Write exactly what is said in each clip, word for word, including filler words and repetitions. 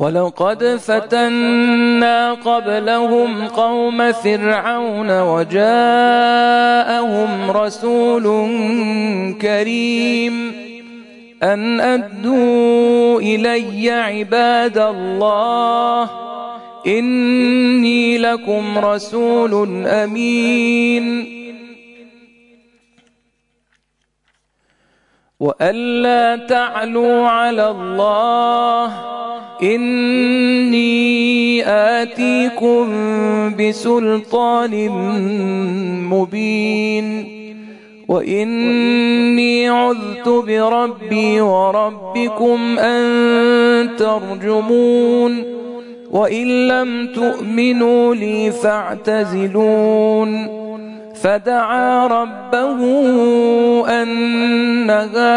ولقد فتنا قبلهم قوم فرعون وجاءهم رسول كريم أن أدوا إلي عباد الله إني لكم رسول أمين وألا تعلوا على الله إني آتيكم بسلطان مبين وإني عذت بربي وربكم أن ترجمون وإن لم تؤمنوا لي فاعتزلون فدعا ربه أن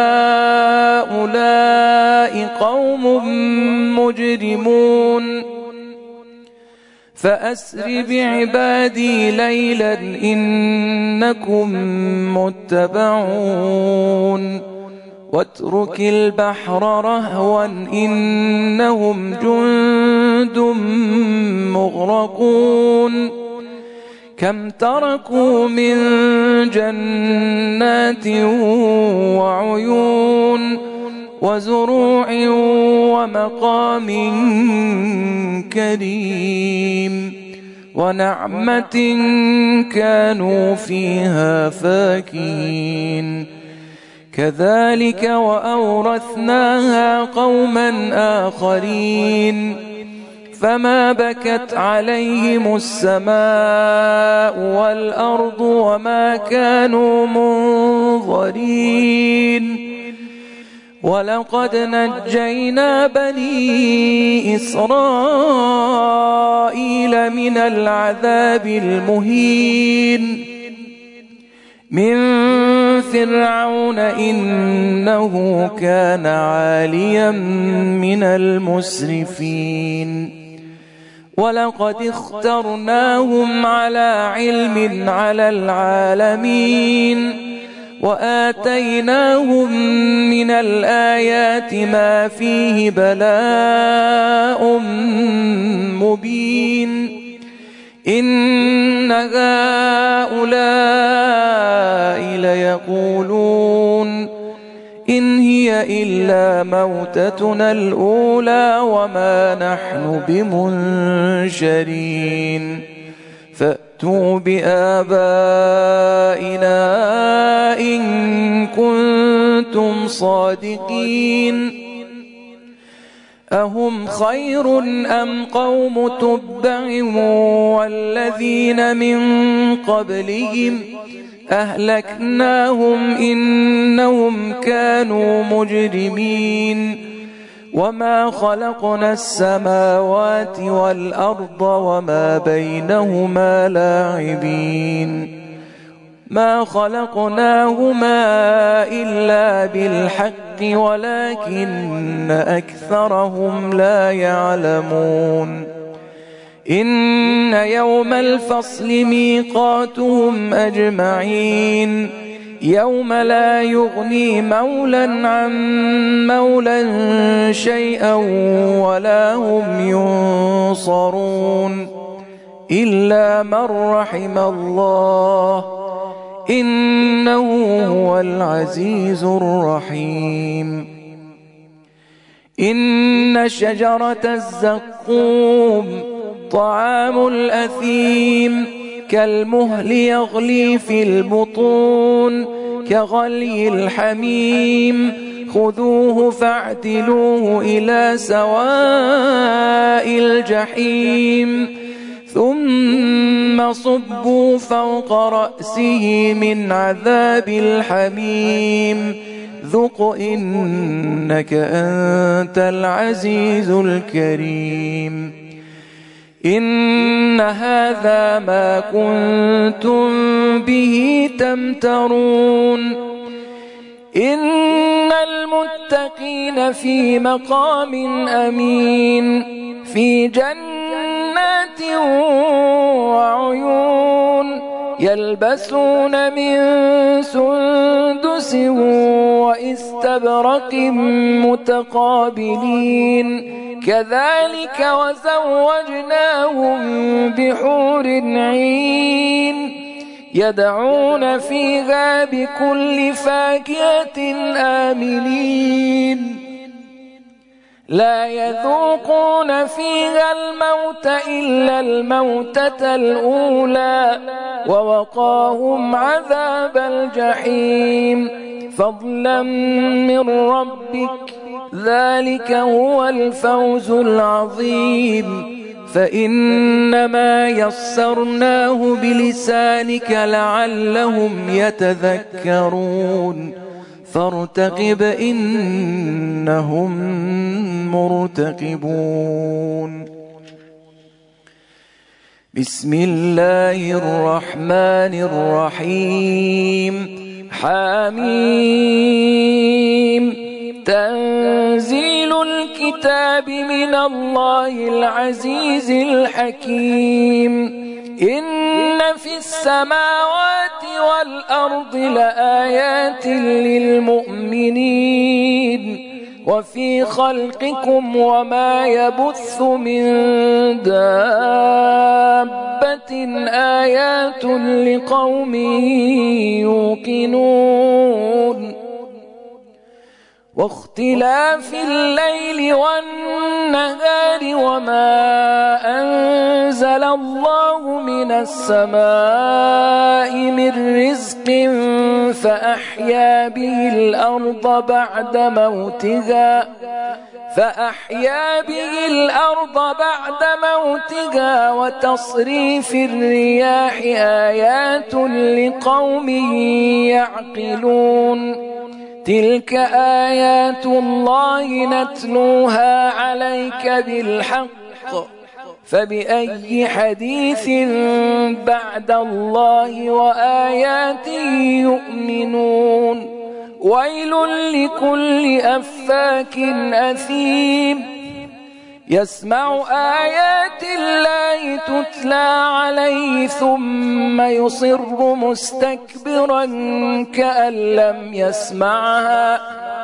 هؤلاء قوم مجرمون فأسر بعبادي ليلا إنكم متبعون واترك البحر رهوا إنهم جند مغرقون كم تركوا من جنات وعيون وزروع ومقام كريم ونعمة كانوا فيها فاكهين كذلك وأورثناها قوما آخرين فما بكت عليهم السماء والأرض وما كانوا منظرين ولقد نجينا بني إسرائيل من العذاب المهين من فرعون إنه كان عاليا من المسرفين ولقد اخترناهم على علم على العالمين وآتيناهم من الآيات ما فيه بلاء مبين إن هؤلاء ليقولون إن هي إلا موتتنا الأولى وما نحن بمنشرين فأتوا بآبائنا إن كنتم صادقين أهم خير أم قوم تبع والذين من قبلهم أهلكناهم إنهم كانوا مجرمين وما خلقنا السماوات والأرض وما بينهما لاعبين ما خلقناهما إلا بالحق ولكن أكثرهم لا يعلمون إن يوم الفصل ميقاتهم أجمعين يوم لا يغني مولا عن مولا شيئا ولا هم ينصرون إلا من رحم الله إنه هو العزيز الرحيم إن شجرة الزقوم طعام الأثيم كالمهل يغلي في البطون كغلي الحميم خذوه فاعتلوه إلى سواء الجحيم ثم صبوا فوق رأسه من عذاب الحميم ذق إنك أنت العزيز الكريم إن هذا ما كنتم به تمترون إن المتقين في مقام أمين في جنات وعيون يلبسون من سندس وإستبرق متقابلين كذلك وزوجناهم بحور عين يدعون فيها بكل فاكهة آمنين لا يذوقون فيها الموت إلا الموتة الأولى ووقاهم عذاب الجحيم فضلا من ربك ذلك هو الفوز العظيم فإنما يسرناه بلسانك لعلهم يتذكرون فارتقب إنهم مرتقبون بسم الله الرحمن الرحيم حميم تنزيل الكتاب من الله العزيز الحكيم إن في السماوات والأرض لآيات للمؤمنين وفي خلقكم وما يبث من دابة آيات لقوم يوقنون واختلاف الليل والنهار وما أنزل الله من السماء من رزق فأحيا به الأرض بعد موتها فأحيا به الأرض بعد موتها وتصريف الرياح آيات لقوم يعقلون تلك آيات الله نتلوها عليك بالحق فبأي حديث بعد الله وآياته يؤمنون ويل لكل أفاك أثيم يسمع آيات الله تتلى عليه ثم يصر مستكبرا كأن لم يسمعها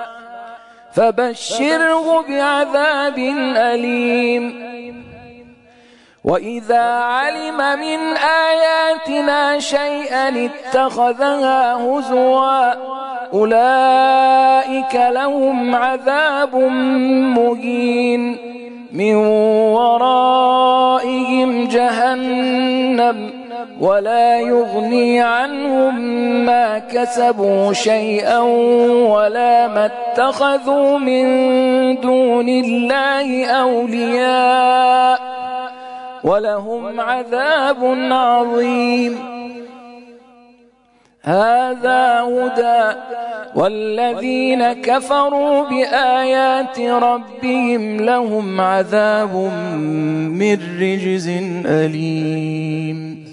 فبشره بعذاب أليم وإذا علم من آياتنا شيئا اتخذها هزوا أولئك لهم عذاب مهين من ورائهم جهنم ولا يغني عنهم ما كسبوا شيئا ولا ما اتخذوا من دون الله أولياء ولهم عذاب عظيم هذا هدى والذين كفروا بآيات ربهم لهم عذاب من رجز أليم